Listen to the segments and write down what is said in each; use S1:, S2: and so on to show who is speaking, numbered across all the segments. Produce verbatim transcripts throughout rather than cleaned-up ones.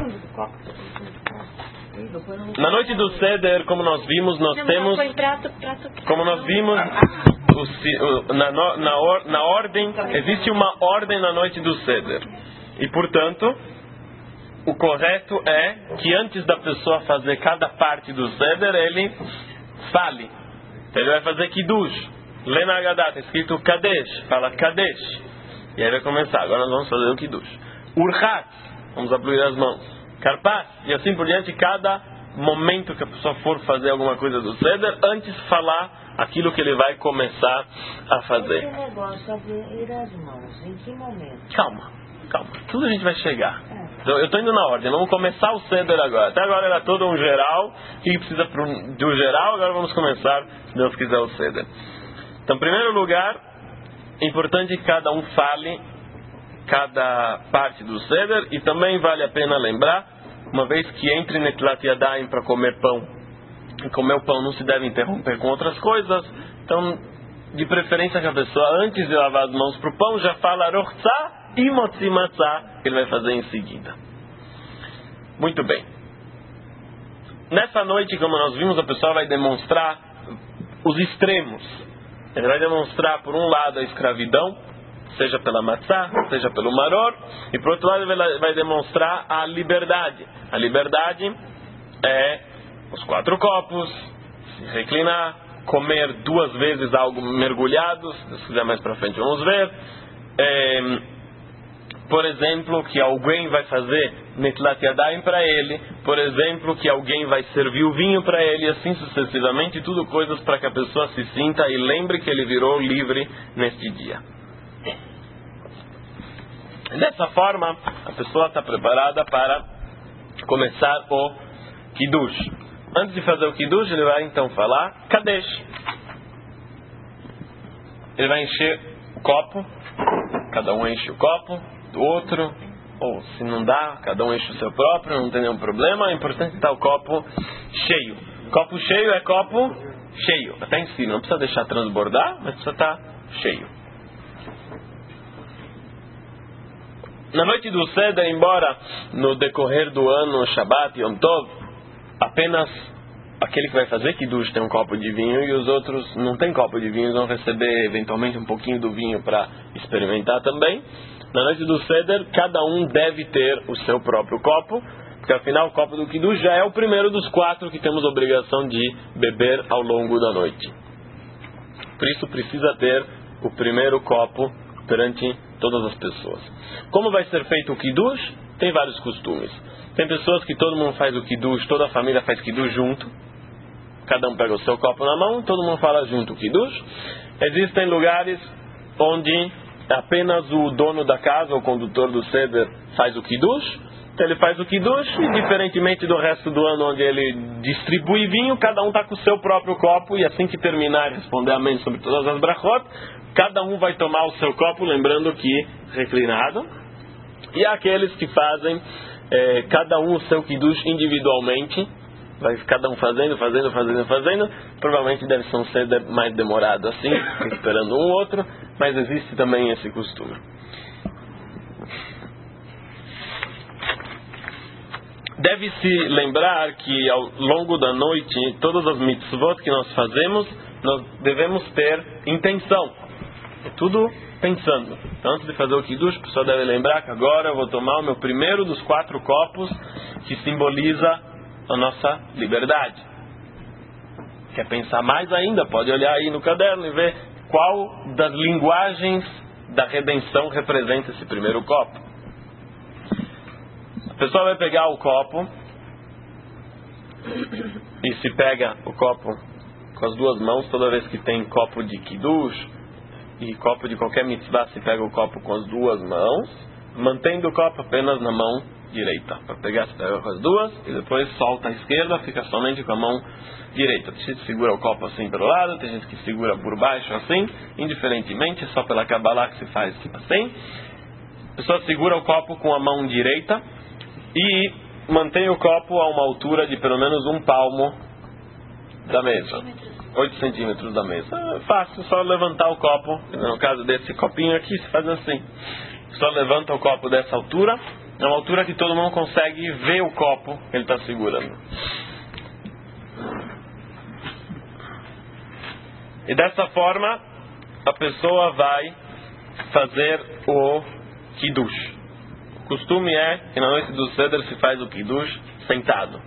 S1: Na noite do Seder, como nós vimos, nós temos, como nós vimos, o, na, na, or, na ordem, existe uma ordem na noite do Seder. E, portanto, o correto é que antes da pessoa fazer cada parte do Seder, ele fale. Então, ele vai fazer Kiddush. Lê na Haggadah, está escrito Kadesh. Fala Kadesh. E aí vai começar. Agora nós vamos fazer o Kiddush. Urchatz. Vamos abrir as mãos. Karpas. E assim por diante, cada momento que a pessoa for fazer alguma coisa do Seder, antes de falar aquilo que ele vai começar a fazer.
S2: Esse negócio, abrir as mãos, em que momento?
S1: Calma, calma. Tudo a gente vai chegar. Eu estou indo na ordem. Vamos começar o Seder agora. Até agora era todo um geral. O que precisa de um geral? Agora vamos começar, se Deus quiser, o Seder. Então, em primeiro lugar, é importante que cada um fale cada parte do Seder. E também vale a pena lembrar, uma vez que entre Netilat Yadayim para comer pão, e comer o pão não se deve interromper com outras coisas. Então, de preferência que a pessoa, antes de lavar as mãos para o pão, já fala Rochtzah e Motzi Matzah, que ele vai fazer em seguida. Muito bem. Nessa noite, como nós vimos, a pessoa vai demonstrar os extremos. Ele vai demonstrar, por um lado, a escravidão, seja pela matzah, seja pelo maror, e por outro lado ele vai demonstrar a liberdade. A liberdade é os quatro copos, se reclinar, comer duas vezes algo mergulhado, se quiser mais para frente vamos ver. É, por exemplo, que alguém vai fazer Netilat Yadayim para ele, por exemplo, que alguém vai servir o vinho para ele, e assim sucessivamente, tudo coisas para que a pessoa se sinta e lembre que ele virou livre neste dia. Dessa forma, a pessoa está preparada para começar o Kiddush. Antes de fazer o Kiddush, ele vai então falar Kadesh. Ele vai encher o copo, cada um enche o copo do outro, ou se não dá, cada um enche o seu próprio, não tem nenhum problema. É importante estar o copo cheio. Copo cheio é copo cheio, até em si, não precisa deixar transbordar, mas precisa estar cheio. Na noite do Seder, embora no decorrer do ano, Shabbat e Yom Tov, apenas aquele que vai fazer Kiddush tem um copo de vinho e os outros não tem copo de vinho, vão receber eventualmente um pouquinho do vinho para experimentar também. Na noite do Seder, cada um deve ter o seu próprio copo, porque afinal o copo do Kiddush já é o primeiro dos quatro que temos obrigação de beber ao longo da noite. Por isso precisa ter o primeiro copo perante todas as pessoas. Como vai ser feito o Kiddush? Tem vários costumes. Tem pessoas que todo mundo faz o Kiddush, toda a família faz Kiddush junto. Cada um pega o seu copo na mão, todo mundo fala junto o Kiddush. Existem lugares onde apenas o dono da casa, o condutor do Seder, faz o Kiddush. Então ele faz o Kiddush e, diferentemente do resto do ano, onde ele distribui vinho, cada um está com o seu próprio copo, e assim que terminar e responder amém sobre todas as brachot, cada um vai tomar o seu copo, lembrando que reclinado. E há aqueles que fazem é, cada um o seu Kiddush individualmente, vai cada um fazendo, fazendo, fazendo, fazendo. Provavelmente deve ser um Seder mais demorado assim, esperando um outro, mas existe também esse costume. Deve-se lembrar que ao longo da noite, todas as mitzvot que nós fazemos, nós devemos ter intenção. É tudo pensando. Então, antes de fazer o Kiddush, a pessoa deve lembrar que agora eu vou tomar o meu primeiro dos quatro copos que simboliza a nossa liberdade. Quer pensar mais ainda? Pode olhar aí no caderno e ver qual das linguagens da redenção representa esse primeiro copo. A pessoa vai pegar o copo e se pega o copo com as duas mãos, toda vez que tem copo de Kiddush e copo de qualquer mitzvah, se pega o copo com as duas mãos, mantendo o copo apenas na mão direita. Para pegar, se pega com as duas e depois solta a esquerda, fica somente com a mão direita. Tem gente que segura o copo assim pelo lado, tem gente que segura por baixo assim, indiferentemente, é só pela Kabbalah que se faz assim. A pessoa segura o copo com a mão direita e mantém o copo a uma altura de pelo menos um palmo da mesa, oito centímetros da mesa. É fácil, só levantar o copo. No caso desse copinho aqui, se faz assim, só levanta o copo dessa altura É uma altura que todo mundo consegue ver o copo que ele está segurando. E dessa forma, a pessoa vai fazer o Kiddush. O costume é que na noite do Seder se faz o Kiddush sentado.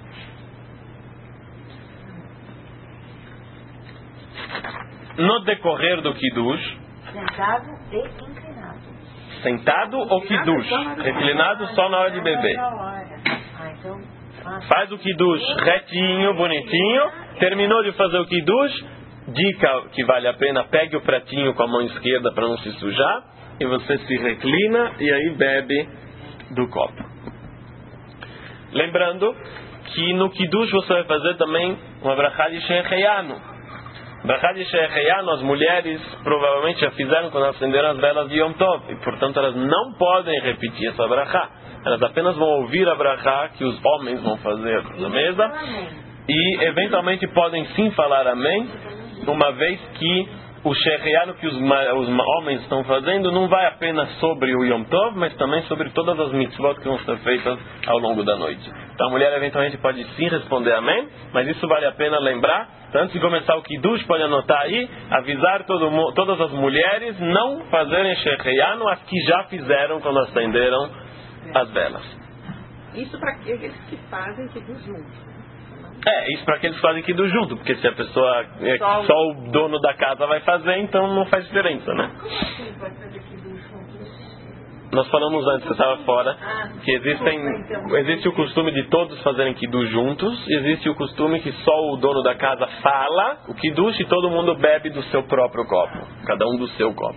S1: No decorrer do Kiddush...
S2: Sentado e inclinado.
S1: Sentado ou Kiddush? Reclinado só na hora de beber. Faz o Kiddush retinho, bonitinho. Terminou de fazer o Kiddush. Dica que vale a pena: pegue o pratinho com a mão esquerda para não se sujar. E você se reclina e aí bebe do copo. Lembrando que no Kiddush você vai fazer também uma brachá de Shehecheyanu. Brachá de Shehecheyanu, as mulheres provavelmente já fizeram quando acenderam as velas de Yom Tov. E portanto elas não podem repetir essa brachá. Elas apenas vão ouvir a brachá que os homens vão fazer na mesa. E eventualmente podem sim falar amém, uma vez que o Shehecheyanu que os, os homens estão fazendo não vai apenas sobre o Yom Tov, mas também sobre todas as mitzvot que vão ser feitas ao longo da noite. Então a mulher eventualmente pode sim responder amém, mas isso vale a pena lembrar. Então, antes de começar o Kiddush, pode anotar aí, avisar todo, todas as mulheres não fazerem Shehecheyanu, as que já fizeram quando acenderam as velas.
S3: Isso para aqueles que fazem Kiddush juntos.
S1: É, isso para aqueles que fazem Kiddush junto, porque se a pessoa, é, só, só o dono da casa vai fazer, então não faz diferença, né?
S2: Como assim pode fazer Kiddush juntos?
S1: Nós falamos antes, você estava fora, que existem, existe o costume de todos fazerem Kiddush juntos, e existe o costume que só o dono da casa fala o Kiddush e todo mundo bebe do seu próprio copo, cada um do seu copo.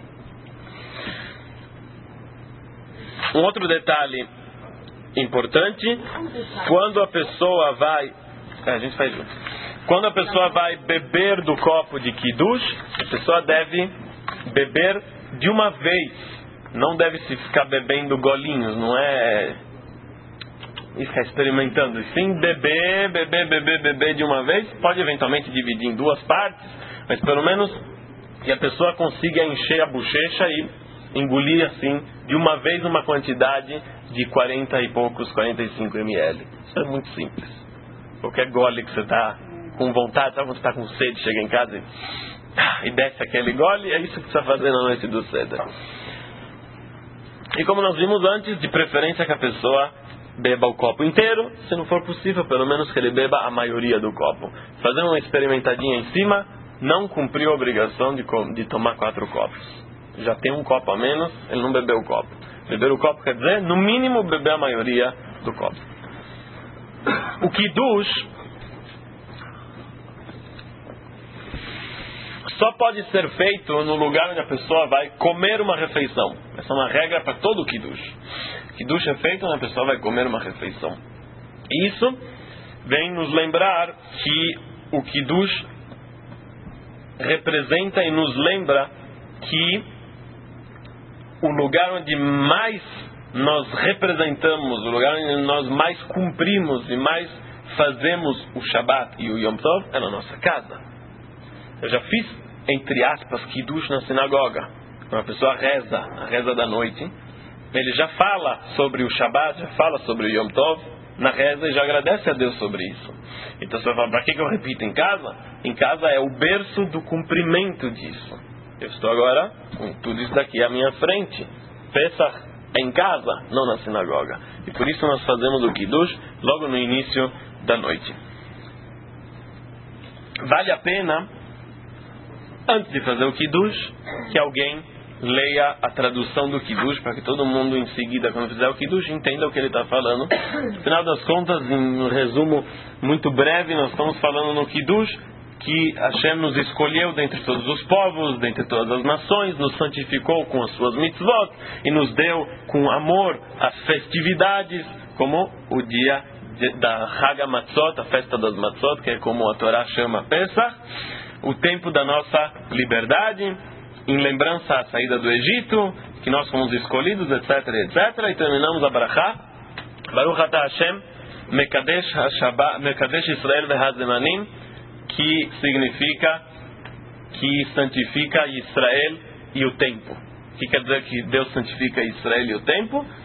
S1: Um outro detalhe importante: quando a pessoa vai... É, a gente faz junto. Quando a pessoa vai beber do copo de Kiddush, a pessoa deve beber de uma vez. Não deve se ficar bebendo golinhos, não é e ficar experimentando. E sim beber, beber, beber, beber de uma vez. Pode eventualmente dividir em duas partes, mas pelo menos que a pessoa consiga encher a bochecha e engolir assim, de uma vez, uma quantidade de quarenta e poucos, quarenta e cinco mililitros. Isso é muito simples. Qualquer gole que você está com vontade, sabe quando você está com sede, chega em casa e, e desce aquele gole, é isso que você está fazendo na noite do Seder. E como nós vimos antes, de preferência que a pessoa beba o copo inteiro, se não for possível, pelo menos que ele beba a maioria do copo. Fazer uma experimentadinha em cima, não cumpriu a obrigação de, de tomar quatro copos. Já tem um copo a menos, ele não bebeu o copo. Beber o copo quer dizer, no mínimo, beber a maioria do copo. O Kiddush só pode ser feito no lugar onde a pessoa vai comer uma refeição. Essa é uma regra para todo o Kiddush. Kiddush é feito onde a pessoa vai comer uma refeição. Isso vem nos lembrar que o Kiddush representa e nos lembra que o lugar onde mais nós representamos, o lugar onde nós mais cumprimos e mais fazemos o Shabbat e o Yom Tov é na nossa casa. Eu já fiz, entre aspas, Kiddush na sinagoga. Quando a pessoa reza, a reza da noite, ele já fala sobre o Shabbat, já fala sobre o Yom Tov na reza e já agradece a Deus sobre isso. Então você vai falar, para que eu repito em casa? Em casa é o berço do cumprimento disso. Eu estou agora com tudo isso daqui à minha frente. Pesach em casa, não na sinagoga. E por isso nós fazemos o Kiddush logo no início da noite. Vale a pena, antes de fazer o Kiddush, que alguém leia a tradução do Kiddush, para que todo mundo em seguida, quando fizer o Kiddush, entenda o que ele está falando. No final das contas, em um resumo muito breve, nós estamos falando no Kiddush que Hashem nos escolheu dentre todos os povos, dentre todas as nações, nos santificou com as suas mitzvot e nos deu com amor as festividades, como o dia de, da Chag HaMatzot, a festa das Matzot, que é como a Torá chama Pesach, o tempo da nossa liberdade, em lembrança à saída do Egito, que nós fomos escolhidos, etc, etcétera. E terminamos a Barachá, Baruch Ata Hashem, Mekadesh HaShabbat, Mekadesh Israel VeHazemanim, que significa que santifica Israel e o tempo. O que quer dizer que Deus santifica Israel e o tempo?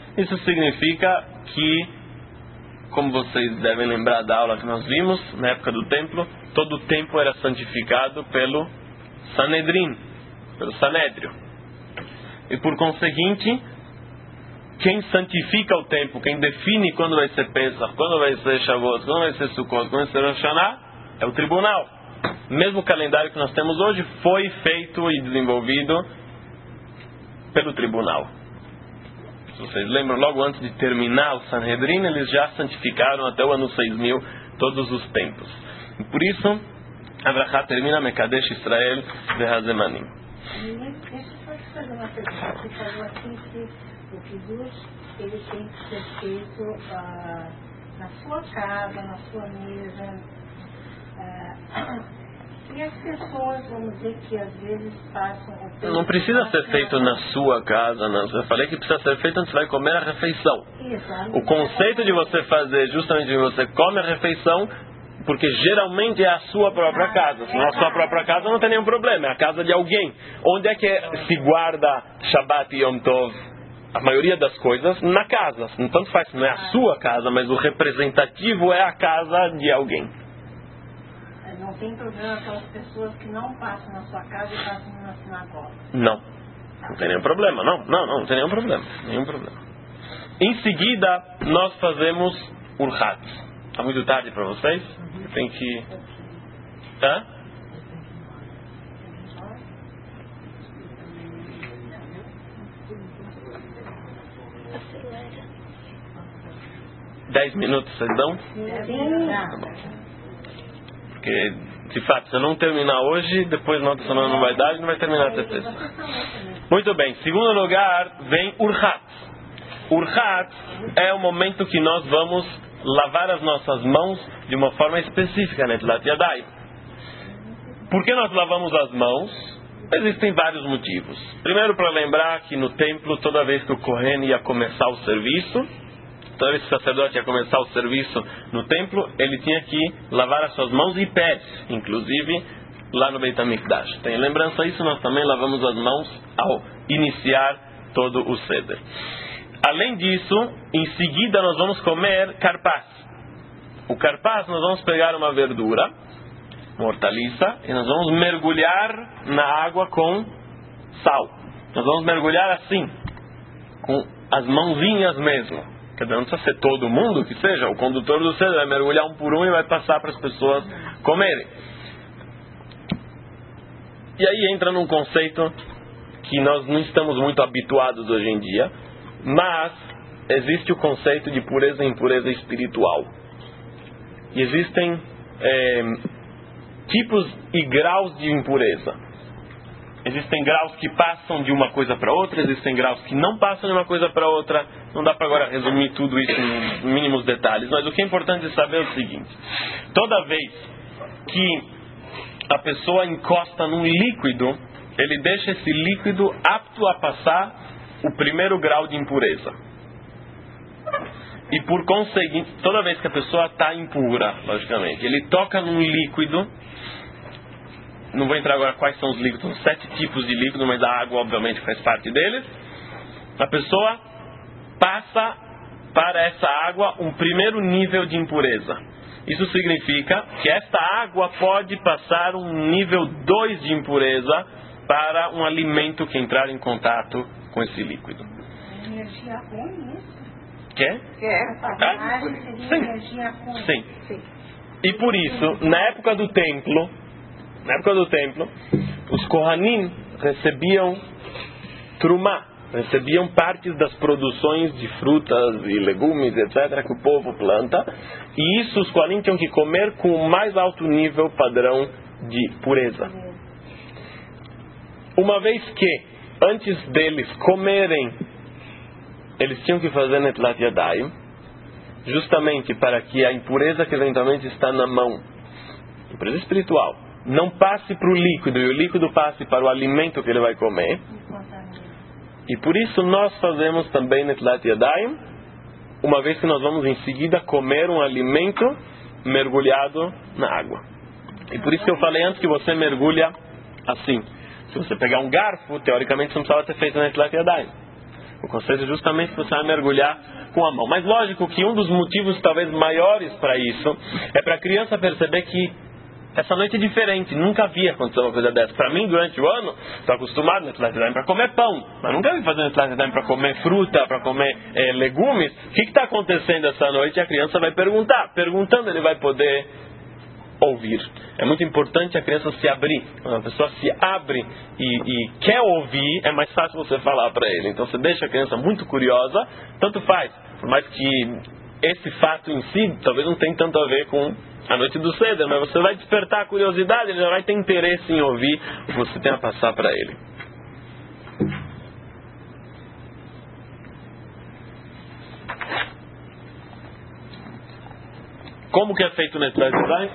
S1: Isso significa que, como vocês devem lembrar da aula que nós vimos, na época do templo, todo o templo era santificado pelo Sanedrim, pelo Sanédrio. E por conseguinte, quem santifica o templo, quem define quando vai ser Pesach, quando vai ser Shavuot, quando vai ser Sukkot, quando vai ser Rosh Hashanah, é o tribunal. Mesmo o calendário que nós temos hoje foi feito e desenvolvido pelo tribunal. Se vocês lembram, logo antes de terminar o Sanhedrin, eles já santificaram até o ano seis mil todos os templos. E por isso, a Brachá termina Mekadesh Israel Vehazemanim.
S2: Deixa eu só te fazer uma pergunta. Você falou assim que o Kiddush ele tem que ser feito uh, na sua casa, na sua mesa. Uh, e as pessoas, vamos dizer, que às vezes passam...
S1: Não precisa ser feito na sua casa, não. Eu falei que precisa ser feito antes de você vai comer a refeição.
S2: Exato.
S1: O conceito de você fazer justamente de você come a refeição, porque geralmente é a sua própria casa. Se não é a sua própria casa, não tem nenhum problema. É a casa de alguém. Onde é que se guarda Shabbat e Yom Tov? A maioria das coisas na casa. Não tanto faz, não é a sua casa, mas o representativo é a casa de alguém.
S2: Não tem problema aquelas pessoas que não passam na sua casa e passam na sinagoga.
S1: Não. Não tem nenhum problema. Não, não, não, não tem nenhum problema. Nenhum problema. Em seguida, nós fazemos Urhat. Está muito tarde para vocês? Eu tenho que... Hã? Dez minutos, vocês dão?
S2: Sim.
S1: Porque, de fato, se eu não terminar hoje, depois na outra semana não vai dar e não vai terminar até sexta. Muito bem. Segundo lugar, vem Urhat. Urhat é o momento que nós vamos lavar as nossas mãos de uma forma específica, Netilat Yadayim. Por que nós lavamos as mãos? Existem vários motivos. Primeiro, para lembrar que no templo, toda vez que o Kohen ia começar o serviço, toda vez que o sacerdote ia começar o serviço no templo, ele tinha que lavar as suas mãos e pés, inclusive lá no Beit HaMikdash. Tem lembrança disso? Nós também lavamos as mãos ao iniciar todo o Seder. Além disso, em seguida nós vamos comer carpaz. O carpaz nós vamos pegar uma verdura, uma hortaliça, e nós vamos mergulhar na água com sal. Nós vamos mergulhar assim, com as mãozinhas mesmo. Quer dizer, não precisa ser todo mundo que seja. O condutor do Seder vai mergulhar um por um e vai passar para as pessoas comerem. E aí entra num conceito que nós não estamos muito habituados hoje em dia, mas existe o conceito de pureza e impureza espiritual. E existem é, tipos e graus de impureza. Existem graus que passam de uma coisa para outra, existem graus que não passam de uma coisa para outra. Não dá para agora resumir tudo isso em mínimos detalhes, mas o que é importante saber é o seguinte: toda vez que a pessoa encosta num líquido, ele deixa esse líquido apto a passar o primeiro grau de impureza. E por conseguinte, toda vez que a pessoa está impura, logicamente, ele toca num líquido. Não vou entrar agora quais são os líquidos, são sete tipos de líquido, mas a água obviamente faz parte deles. A pessoa passa para essa água um primeiro nível de impureza. Isso significa que esta água pode passar um nível dois de impureza para um alimento que entrar em contato com esse líquido.
S2: Energia ruim, isso?
S1: Quer?
S2: É.
S1: Sim. Sim. Sim. E por isso, na época do templo, na época do templo, os Kohanim recebiam trumá, recebiam partes das produções de frutas e legumes, etcétera, que o povo planta, e isso os Kohanim tinham que comer com o mais alto nível padrão de pureza. Uma vez que, antes deles comerem, eles tinham que fazer Netilat Yadayim, justamente para que a impureza que eventualmente está na mão, impureza espiritual, não passe para o líquido e o líquido passe para o alimento que ele vai comer. E por isso nós fazemos também Netilat Yadayim, uma vez que nós vamos em seguida comer um alimento mergulhado na água. E por isso que eu falei antes que você mergulha assim. Se você pegar um garfo, teoricamente você não precisava ter feito Netilat Yadayim. O conceito é justamente que você vai mergulhar com a mão. Mas lógico que um dos motivos talvez maiores para isso é para a criança perceber que essa noite é diferente, nunca vi acontecer uma coisa dessa. Para mim, durante o ano, estou acostumado no Netilat Yadayim para comer pão, mas nunca vi fazer Netilat Yadayim para comer fruta, para comer é, legumes. O que está acontecendo essa noite? A criança vai perguntar. Perguntando, ele vai poder ouvir. É muito importante a criança se abrir. Quando a pessoa se abre e, e quer ouvir, é mais fácil você falar para ele. Então você deixa a criança muito curiosa, tanto faz. Por mais que esse fato em si talvez não tenha tanto a ver com a noite do Seder, mas você vai despertar a curiosidade, ele já vai ter interesse em ouvir o que você tem a passar para ele. Como que é feito o Netilat Yadayim?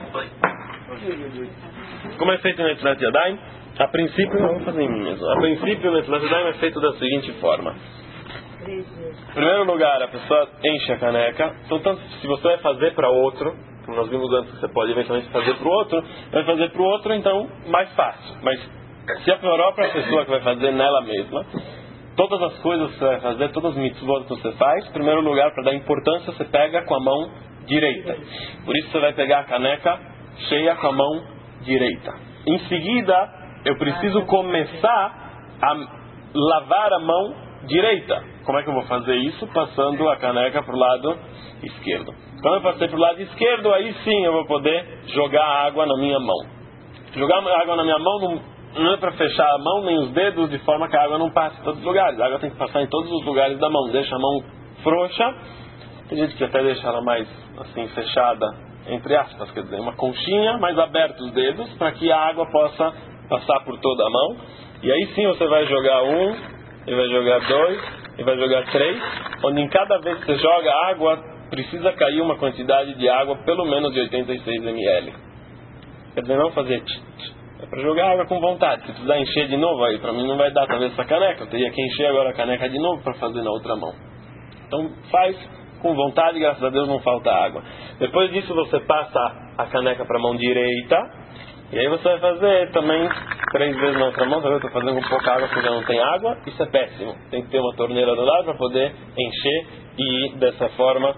S1: Como é feito o Netilat Yadayim? A princípio, eu vou fazer em mim mesmo. A princípio, o Netilat Yadayim é feito da seguinte forma. Em primeiro lugar, a pessoa enche a caneca. Então, tanto se você vai fazer para outro, como nós vimos antes que você pode eventualmente fazer para o outro, vai fazer para o outro, então, mais fácil. Mas se a própria pessoa que vai fazer nela mesma, todas as coisas que você vai fazer, todas as mitzvot que você faz, em primeiro lugar, para dar importância, você pega com a mão direita. Por isso você vai pegar a caneca cheia com a mão direita. Em seguida, eu preciso começar a lavar a mão direita. Como é que eu vou fazer isso? Passando a caneca para o lado esquerdo. Quando eu passei para o lado esquerdo, aí sim eu vou poder jogar água na minha mão. Jogar água na minha mão não, não é para fechar a mão nem os dedos de forma que a água não passe em todos os lugares. A água tem que passar em todos os lugares da mão. Deixa a mão frouxa. Tem gente que até deixa ela mais assim fechada, entre aspas, quer dizer, uma conchinha, mais aberta os dedos, para que a água possa passar por toda a mão. E aí sim você vai jogar um, e vai jogar dois, e vai jogar três, onde em cada vez que você joga água, precisa cair uma quantidade de água pelo menos de oitenta e seis mililitros. Quer dizer, não fazer tch, tch. É para jogar água com vontade. Se precisar encher de novo, aí para mim não vai dar talvez essa caneca. Eu teria que encher agora a caneca de novo para fazer na outra mão. Então faz com vontade, graças a Deus não falta água. Depois disso você passa a caneca para a mão direita. E aí você vai fazer também três vezes na outra mão. Eu estou fazendo com pouca água porque já não tem água. Isso é péssimo. Tem que ter uma torneira do lado para poder encher e dessa forma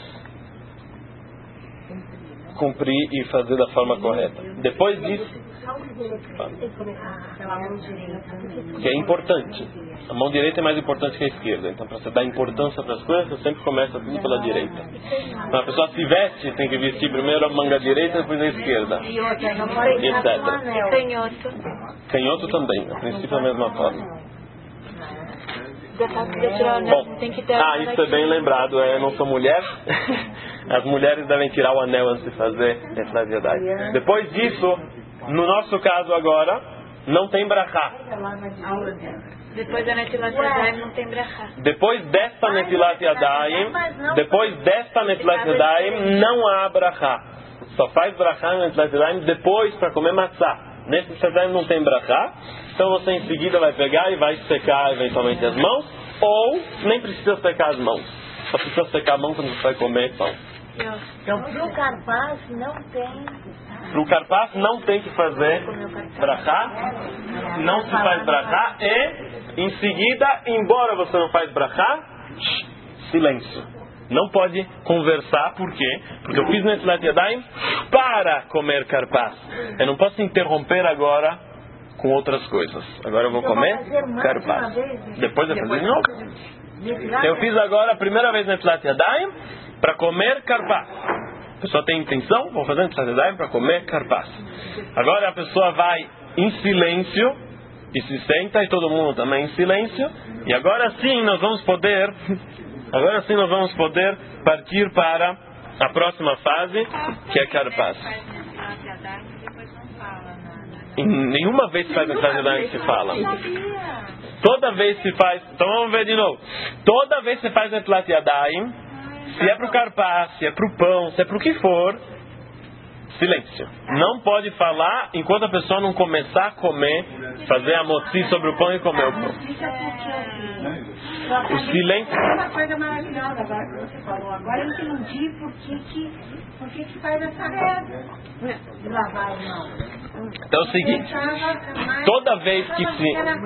S1: cumprir e fazer da forma correta. Depois disso, que é importante. A mão direita é mais importante que a esquerda. Então, para você dar importância para as coisas, você sempre começa tudo pela direita. Então, a pessoa se veste, tem que vestir primeiro a manga direita, depois a esquerda, e etcétera.
S3: Canhoto.
S1: Canhoto também, a princípio é a mesma forma.
S3: Bom,
S1: ah, isso é bem lembrado. Eu não sou mulher. As mulheres devem tirar o anel antes de fazer essa verdade. Depois disso, no nosso caso agora, não tem brachá.
S3: Depois da Netilat Yadayim não tem brachá.
S1: Depois desta Netilat Yadayim, depois desta Netilat Yadayim não há brachá. Só faz brachá na Netilat Yadayim depois para comer matzá. Nesse Netilat Yadayim não tem brachá. Então você em seguida vai pegar e vai secar eventualmente as mãos, ou nem precisa secar as mãos. Só precisa secar a mão quando você vai comer pão.
S2: Então, para o carpaz não tem...
S1: Para o carpaz não tem que fazer brachá, não se faz brachá, e em seguida, embora você não faz brachá, silêncio. Não pode conversar, por quê? Porque eu fiz Netilat Yadayim para comer carpaz. Eu não posso interromper agora com outras coisas. Agora eu vou comer carpaz. Depois eu vou fazer de novo. Eu fiz agora a primeira vez Netilat Yadayim para comer carpaz. A pessoa tem intenção, vou fazer Netilat Yadayim para comer carpaz. Agora a pessoa vai em silêncio e se senta, e todo mundo também em silêncio. E agora sim nós vamos poder, agora sim nós vamos poder partir para a próxima fase, que é carpaz. Em nenhuma vez se faz Netilat Yadayim que se fala. Toda vez se faz. Então vamos ver de novo. Toda vez que se faz Netilat Yadayim, se é para o carpaz, se é para o pão, se é para o que for, Silêncio. Não pode falar enquanto a pessoa não começar a comer, fazer a motzi sobre o pão e comer o pão. O silêncio...
S2: É uma coisa maravilhosa agora que você falou. Agora eu entendi por que que, por que, que faz essa regra de lavar as mãos.
S1: Então é o seguinte, toda vez que se...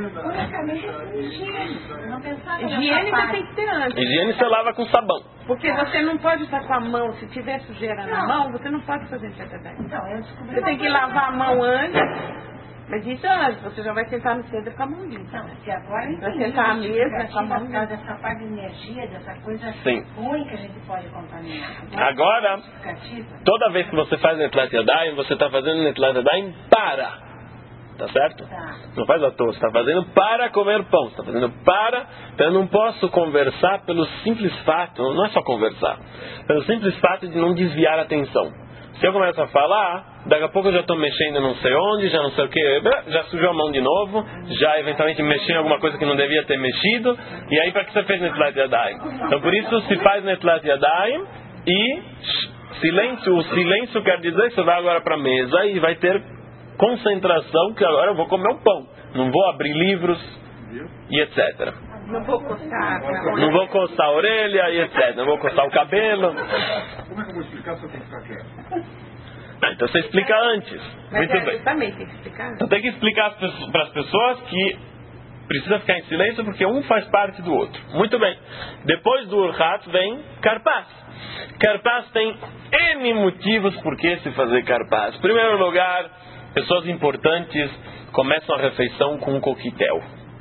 S3: Higiene você tem que ter antes.
S1: Higiene você lava com sabão.
S3: Porque você não pode estar com a mão, se tiver sujeira na mão, você não pode fazer necessidade.
S2: Então, eu descobri.
S3: Você tem que lavar a mão antes. Mas isso antes, você já vai sentar no centro com a mão limpa.
S2: Não, se agora
S3: vai sentar à mesa com a mão limpa.
S2: Dessa parte de energia, dessa coisa
S1: Sim.
S2: ruim que a gente pode contaminar.
S1: Agora, toda vez que você faz Netilat Yadayim, você está fazendo Netilat Yadayim para. Tá certo?
S2: Tá.
S1: Não faz à toa, você está fazendo para comer pão. Você está fazendo para. Então eu não posso conversar pelo simples fato, não é só conversar, pelo simples fato de não desviar a atenção. Se eu começo a falar, daqui a pouco eu já estou mexendo não sei onde, já não sei o que, já sujou a mão de novo, já eventualmente mexi em alguma coisa que não devia ter mexido, e aí para que você fez Netilat Yadayim? Então por isso se faz Netilat Yadayim e silêncio. O silêncio quer dizer que você vai agora para a mesa e vai ter concentração, que agora eu vou comer um pão, não vou abrir livros e etcétera.
S3: Não vou coçar.
S1: Não vou coçar a orelha e etcétera. Não vou coçar o cabelo.
S4: Como é que eu vou explicar se eu tenho que ficar quieto?
S1: Ah, então você explica antes.
S3: Mas
S1: Muito
S3: é,
S1: bem.
S3: eu também tem que explicar.
S1: Então tem que explicar para as pessoas que precisa ficar em silêncio porque um faz parte do outro. Muito bem. Depois do Urhat vem Karpas. Karpas tem N motivos por que se fazer Karpas. Em primeiro lugar, pessoas importantes começam a refeição com um coquetel.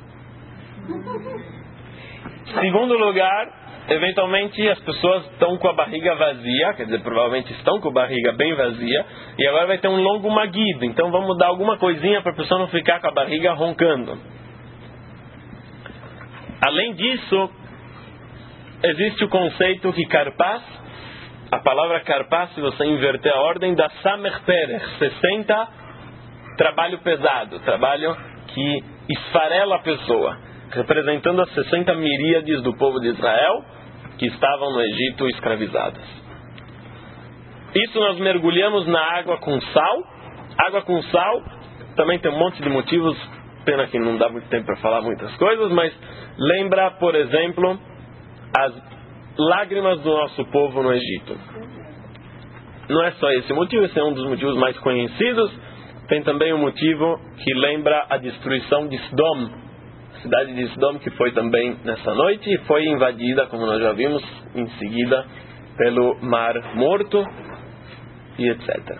S1: Segundo lugar, eventualmente as pessoas estão com a barriga vazia, quer dizer, provavelmente estão com a barriga bem vazia, e agora vai ter um longo maguido, então vamos dar alguma coisinha para a pessoa não ficar com a barriga roncando. Além disso, existe o conceito que Karpas, a palavra Karpas, se você inverter a ordem, dá Samer Perech, sessenta, trabalho pesado, trabalho que esfarela a pessoa, representando as sessenta miríades do povo de Israel que estavam no Egito escravizadas. Isso nós mergulhamos na água com sal. Água com sal também tem um monte de motivos, pena que não dá muito tempo para falar muitas coisas, mas lembra, por exemplo, as lágrimas do nosso povo no Egito. Não é só esse motivo, esse é um dos motivos mais conhecidos. Tem também um motivo que lembra a destruição de Sodom, a cidade de Sodom, que foi também nessa noite e foi invadida, como nós já vimos, em seguida pelo Mar Morto e etcétera.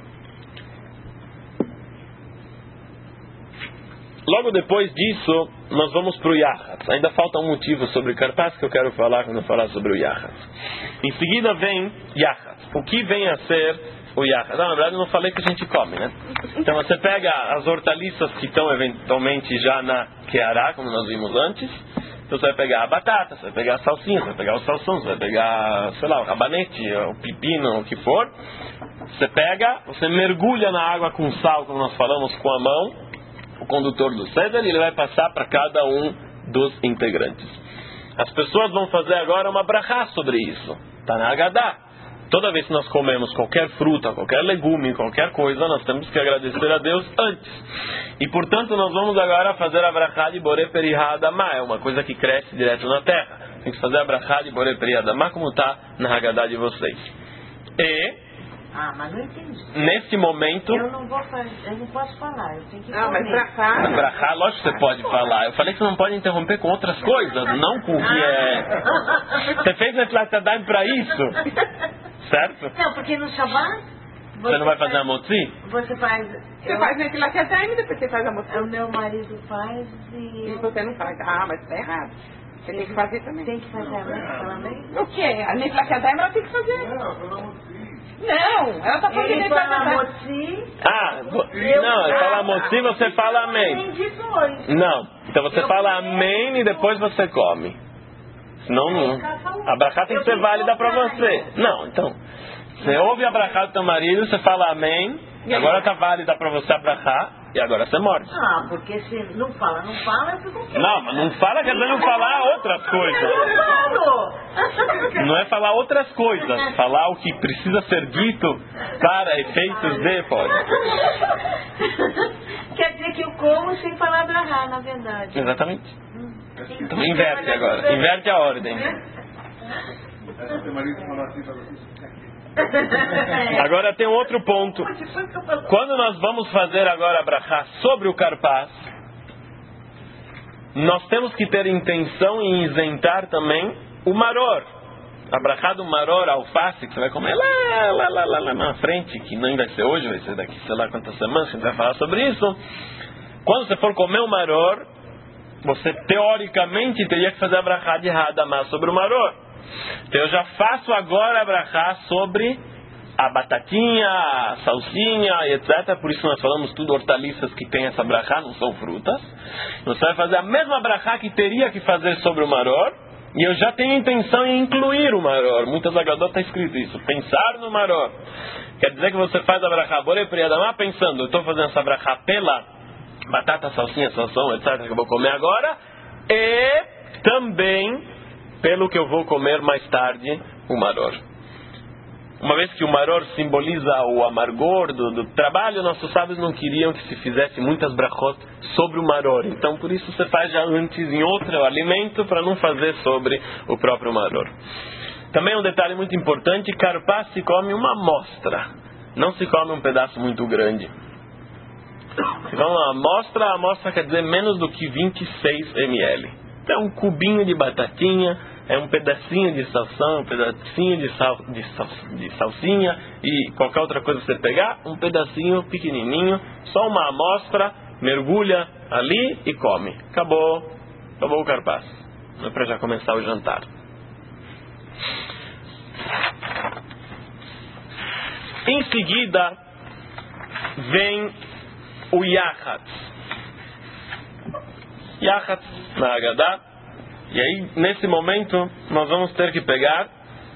S1: Logo depois disso, nós vamos para o Yachatz. Ainda falta um motivo sobre Karpas que eu quero falar quando eu falar sobre o Yachatz. Em seguida vem Yachatz. O que vem a ser o Yachatz? Na verdade eu não falei que a gente come, né? Então você pega as hortaliças que estão eventualmente já na Keará, como nós vimos antes. Então você vai pegar a batata, você vai pegar a salsinha, você vai pegar o salsão, você vai pegar, sei lá, o rabanete, o pepino, o que for. Você pega, você mergulha na água com sal, como nós falamos, com a mão. O condutor do Seder, ele vai passar para cada um dos integrantes. As pessoas vão fazer agora uma brachá sobre isso. Está na Haggadah. Toda vez que nós comemos qualquer fruta, qualquer legume, qualquer coisa, nós temos que agradecer a Deus antes. E portanto nós vamos agora fazer a brachá de Borei Peri Ha'adamah. É uma coisa que cresce direto na terra. Tem que fazer a brachá de Borei Peri Ha'adamah como está na Haggadah de vocês. E
S2: Ah, mas não entendi.
S1: nesse momento...
S2: Eu não vou fazer, eu não posso falar, eu tenho que
S3: Ah,
S2: comer.
S3: mas brachá...
S1: Na brachá, lógico que você pode falar. Eu falei que você não pode interromper com outras coisas, não com o que é... Você fez Netilat Yadayim para isso, certo?
S2: Não, porque no Shabbat...
S1: Você não vai fazer a motzi?
S2: Você faz...
S3: Você
S2: eu-
S3: faz Netilat Yadayim e depois você faz a
S2: O
S3: moção.
S2: meu marido faz e...
S3: E você não faz. Ah, mas tá errado. Você tem que fazer também.
S2: Tem que fazer a mesa também?
S3: O quê? A Netilat Yadayim ela tem que fazer. Não, ela tá fazendo
S2: Ele
S3: Netilat
S2: fala
S3: Yadayim.
S2: motzi...
S1: Ah, vo- não, eu falo motzi, você fala amém.
S2: Entendi depois.
S1: Não, então você
S2: Eu
S1: fala
S2: falei-
S1: amém e depois você come. Senão não. A brachá tem que ser válida para você. Não, então. Você ouve a brachá do teu marido, você fala amém, agora está válida para você a brachá, e agora você morde.
S2: Ah, porque se não fala, não fala, eu fico quieto.
S1: Não, mas não fala quer dizer não falar outras coisas.
S2: Eu falo.
S1: Não é falar outras coisas, falar o que precisa ser dito para efeitos de pode.
S2: Quer dizer que eu como sem falar brahá, na verdade.
S1: Exatamente. Então inverte agora, inverte a ordem. Agora tem um outro ponto. Quando nós vamos fazer agora a brachá sobre o carpaz, nós temos que ter intenção em isentar também o maror. A brachá do maror, alface, que você vai comer lá, lá, lá, lá, lá na frente, que nem vai ser hoje, vai ser daqui sei lá quantas semanas que a gente vai falar sobre isso. Quando você for comer o maror, você teoricamente teria que fazer a brachá de Hadamah sobre o maror. Então eu já faço agora a brachá sobre a batatinha, a salsinha, etcétera. Por isso nós falamos tudo hortaliças que tem essa brachá, não são frutas. Você vai fazer a mesma brachá que teria que fazer sobre o maror. E eu já tenho intenção em incluir o maror. Muitas agadot está escrito isso, pensar no maror. Quer dizer que você faz a brachá borei pri Adamah pensando, eu estou fazendo essa brachá pela batata, salsinha, salsão, etcétera, que eu vou comer agora. E também pelo que eu vou comer mais tarde, o maror. Uma vez que o maror simboliza o amargor do, do trabalho, nossos sábios não queriam que se fizesse muitas brachot sobre o maror. Então, por isso você faz já antes em outro alimento, para não fazer sobre o próprio maror. Também um detalhe muito importante, carpaz se come uma amostra. Não se come um pedaço muito grande. Se come uma amostra, a amostra quer dizer menos do que vinte e seis mililitros. É um cubinho de batatinha, é um pedacinho de salsão, um pedacinho de, sal, de, sal, de salsinha e qualquer outra coisa que você pegar, um pedacinho pequenininho, só uma amostra, mergulha ali e come. Acabou, acabou o carpaz. Não é para já começar o jantar. Em seguida, vem o Yachatz. Yachatz na Haggadah. E aí, nesse momento, nós vamos ter que pegar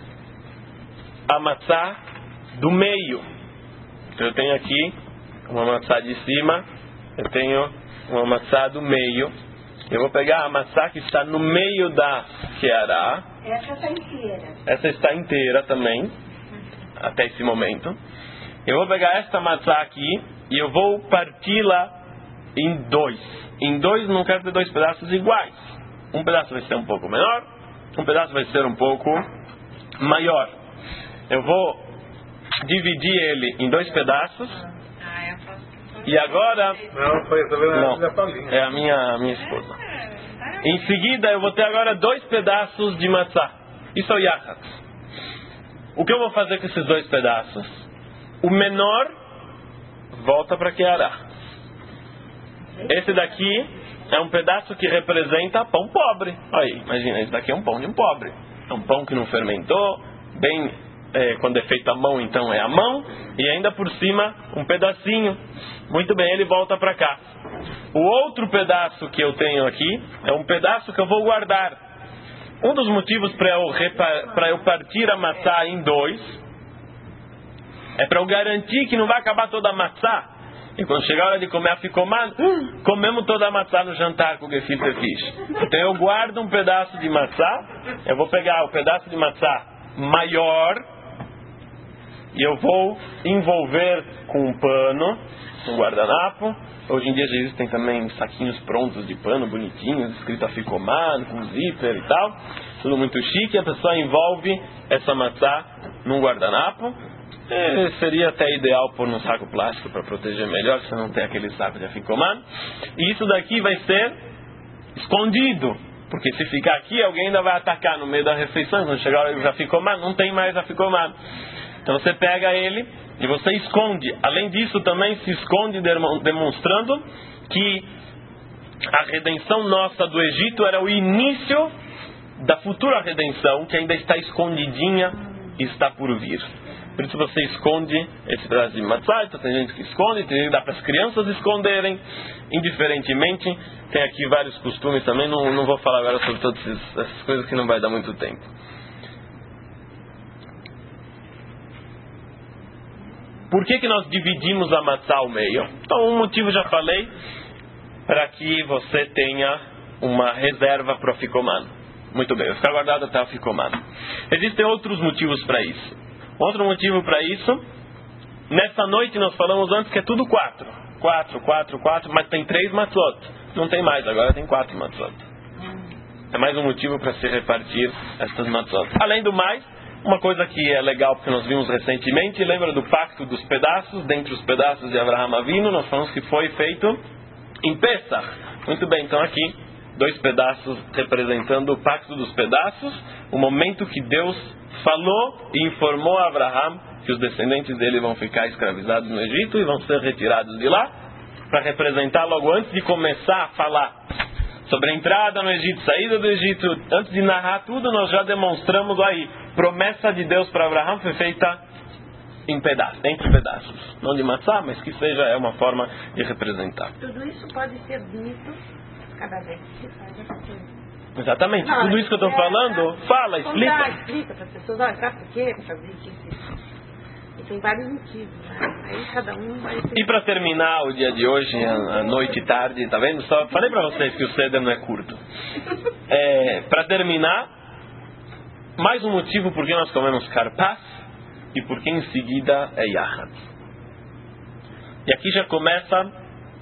S1: a matzá do meio. Então, eu tenho aqui uma matzá de cima, eu tenho uma matzá do meio. Eu vou pegar a matzá que está no meio da Keará.
S2: Essa está inteira.
S1: Essa está inteira também, até esse momento. Eu vou pegar esta matzá aqui e eu vou parti-la em dois. Em dois, não quero ter dois pedaços iguais. Um pedaço vai ser um pouco menor, um pedaço vai ser um pouco maior. Eu vou dividir ele em dois pedaços. E agora...
S4: Não, foi
S1: não, é a minha, minha esposa. Em seguida, eu vou ter agora dois pedaços de matzá. Isso é o Yachatz. O que eu vou fazer com esses dois pedaços? O menor volta para Keará. Esse daqui é um pedaço que representa pão pobre. Aí, imagina, esse daqui é um pão de um pobre. É um pão que não fermentou, bem, é, quando é feito à mão, então é à mão, e ainda por cima um pedacinho. Muito bem, ele volta para cá. O outro pedaço que eu tenho aqui é um pedaço que eu vou guardar. Um dos motivos para eu, para eu partir a matzá em dois é para eu garantir que não vai acabar toda a matzá. E quando chegar a hora de comer a ficomá, comemos toda a matzá no jantar com o gefilte fish. Então eu guardo um pedaço de matzá, eu vou pegar o pedaço de matzá maior e eu vou envolver com um pano, um guardanapo. Hoje em dia já existem também saquinhos prontos de pano, bonitinhos, escrito aficomá, com zíper e tal. Tudo muito chique, a pessoa envolve essa matzá num guardanapo. É, seria até ideal pôr num saco plástico para proteger melhor, se não tem aquele saco de aficomá. E isso daqui vai ser escondido, porque se ficar aqui, alguém ainda vai atacar no meio da refeição. Quando chegar a hora de aficomá, não tem mais aficomá. Então você pega ele e você esconde. Além disso, também se esconde demonstrando que a redenção nossa do Egito era o início da futura redenção, que ainda está escondidinha e está por vir. Por isso você esconde esse pedaço de matzá. Então tem gente que esconde, tem gente que dá para as crianças esconderem, indiferentemente. Tem aqui vários costumes também, não, não vou falar agora sobre todas essas coisas que não vai dar muito tempo. por que que nós dividimos a matzá ao meio? Então, um motivo já falei, para que você tenha uma reserva para o Afikoman. Muito bem, vai ficar guardado até o Afikoman. Existem outros motivos para isso. Outro motivo para isso, nessa noite nós falamos antes que é tudo quatro. Quatro, quatro, quatro, mas tem três matzot. Não tem mais, agora tem quatro matzot. É mais um motivo para se repartir estas matzot. Além do mais, uma coisa que é legal, porque nós vimos recentemente, lembra do pacto dos pedaços, dentre os pedaços de Avraham Avinu, nós falamos que foi feito em Pesach. Muito bem, então aqui, dois pedaços representando o pacto dos pedaços, o momento que Deus falou e informou a Avraham que os descendentes dele vão ficar escravizados no Egito e vão ser retirados de lá, para representar logo antes de começar a falar sobre a entrada no Egito, saída do Egito, antes de narrar tudo, nós já demonstramos aí, promessa de Deus para Avraham foi feita em pedaços, entre pedaços. Não de matzá, mas que seja é uma forma de representar.
S3: Tudo isso pode ser dito cada vez que se faz essa coisa.
S1: Exatamente.
S3: Não,
S1: tudo isso que eu estou
S3: é,
S1: falando,
S3: é,
S1: fala,
S3: contar,
S1: explica.
S3: explica para as pessoas, olha, sabe por quê? Para fazer isso. E tem vários motivos, né? Aí cada um vai...
S1: E para terminar o dia de hoje, a noite e tarde, tá vendo? Só falei para vocês que o Seder não é curto. É, para terminar, mais um motivo por que nós comemos karpas e por que em seguida é Yahad. E aqui já começa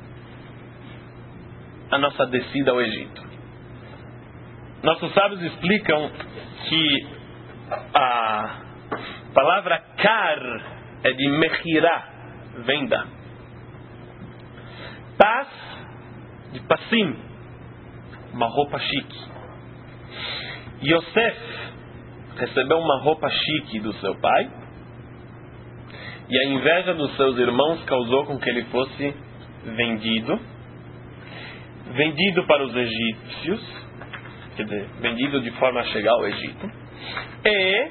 S1: a nossa descida ao Egito. Nossos sábios explicam que a palavra kar é de mechirá, venda. Pas, de passim, uma roupa chique. Yosef recebeu uma roupa chique do seu pai, e a inveja dos seus irmãos causou com que ele fosse vendido, vendido para os egípcios, quer dizer, vendido de forma a chegar ao Egito, e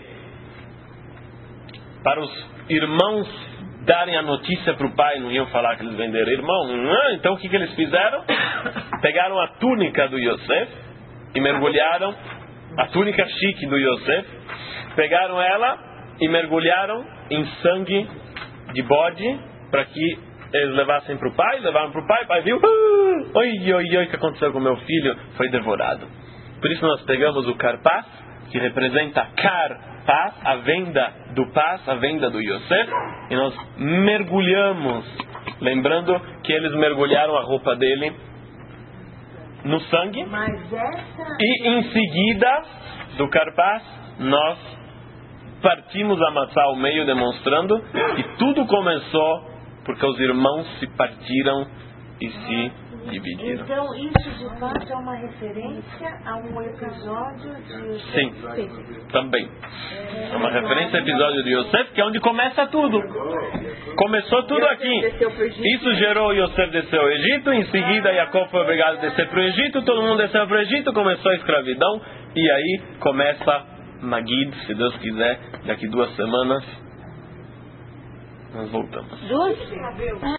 S1: para os irmãos darem a notícia para o pai, não iam falar que eles venderam irmão, não, então o que, que eles fizeram? Pegaram a túnica do Yosef e mergulharam, a túnica chique do Yosef, pegaram ela e mergulharam em sangue de bode para que eles levassem para o pai, levaram para o pai, o pai viu, uh, oi, oi, oi, o que aconteceu com meu filho? Foi devorado. Por isso nós pegamos o karpas, que representa karpas, a venda do pas, a venda do Yosef, e nós mergulhamos, lembrando que eles mergulharam a roupa dele no sangue,
S2: Mas essa...
S1: e em seguida do karpas nós partimos a matzá ao meio, demonstrando que tudo começou porque os irmãos se partiram e se dividiram.
S2: Então isso de fato é uma referência a um episódio de...
S1: Sim, também. É uma referência ao episódio de Yosef, que é onde começa tudo. Começou tudo aqui. Isso gerou Yosef desceu ao Egito, em seguida Jacob foi obrigado a descer para o Egito, todo mundo desceu para o Egito, começou a escravidão, e aí começa Magid, se Deus quiser, daqui duas semanas nós voltamos.
S2: Duas?